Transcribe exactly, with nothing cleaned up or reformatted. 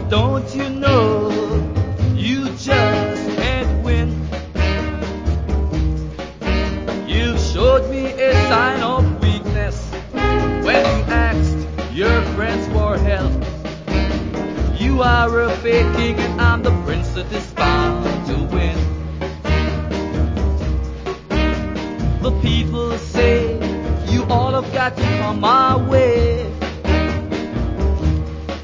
Don't you know you just can't win? You showed me a sign of weakness when you asked your friends for help. You are a fake king and I'm the prince that is bound to win. The people say you all have got to come my way.